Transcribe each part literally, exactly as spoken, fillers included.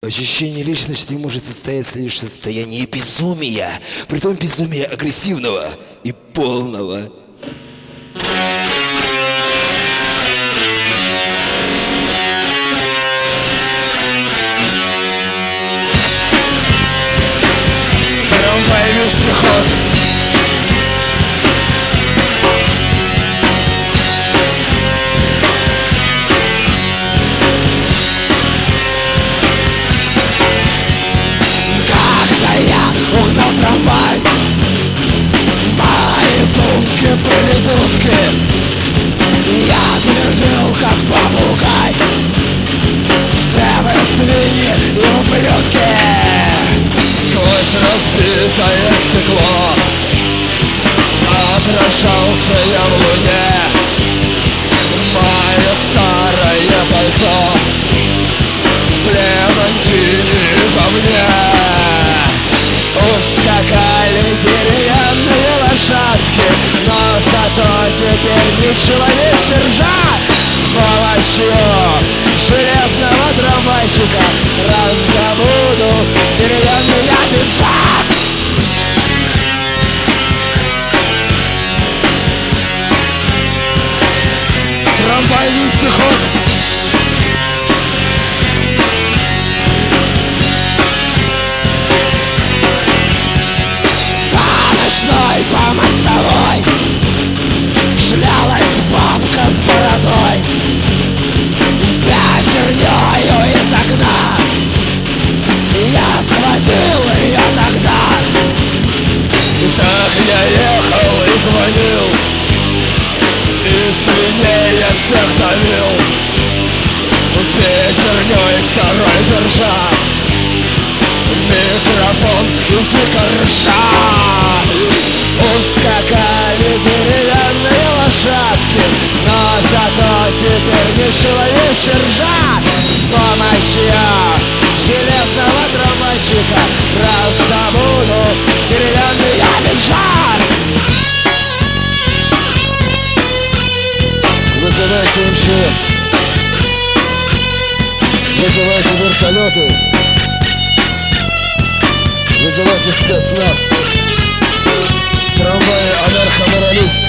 Ощущение личности может состояться лишь в состоянии безумия, притом безумия агрессивного и полного. Трамвай вездеход. Угнал трамвай, мои думки были будки. Я твердил, как попугай: все вы свиньи и ублюдки. Сквозь разбитое стекло отражался я в луне. Мое старое пальто в Клементине ко мне. Ускакали деревянные лошадки, но зато теперь не человечья ржа. С помощью железного трамвайчика раздобуду деревянный я пиджак. Трамвай вездеход. По мостовой шлялась бабка с бородой, пятернёю из окна. Я схватил ее тогда. Так я ехал и звонил, и свиней я всех давил, пятернёй второй держа микрофон и дико ржа. Ускакали деревянные лошадки, но зато теперь не человечья ржа. С помощью железного трамвайчика раздобуду деревянный я пиджак. Вызывайте эм че эс, вызывайте вертолеты, вызывайте спецназ. В трамвае анархоморалист.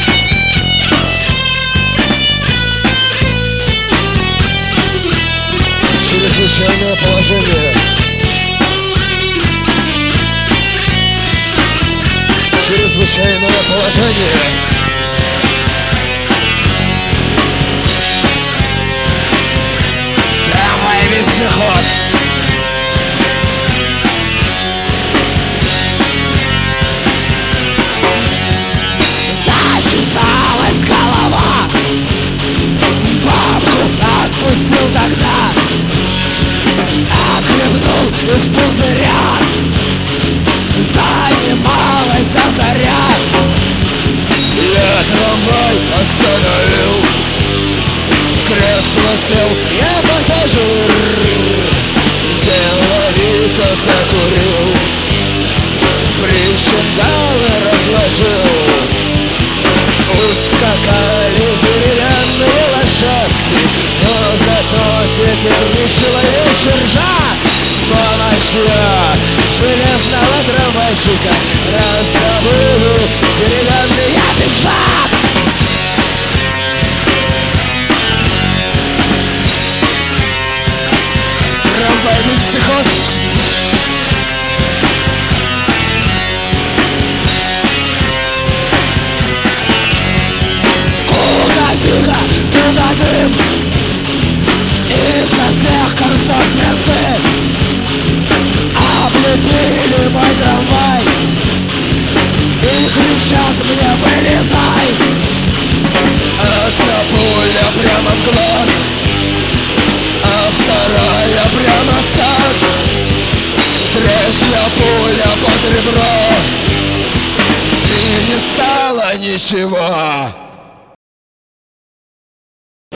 Чрезвычайное положение. Чрезвычайное положение. Трамвай вездеход. Чесалась голова, бабку отпустил тогда, отхлебнул из пузыря. Занималась заря. Я трамвай остановил, в кресло сел я пассажир, деловито закурил, причиндалы разложил. Ускакали деревянные лошадки, но зато теперь не человечья ржа. С помощью железного трамвайчика раздобуду деревянный я пиджак. Трамвай вездеход. Туда дым, и со всех концов менты облепили мой трамвай и кричат мне: вылезай. Одна пуля прямо в глаз, а вторая прямо в таз, третья пуля под ребро, и не стало ничего.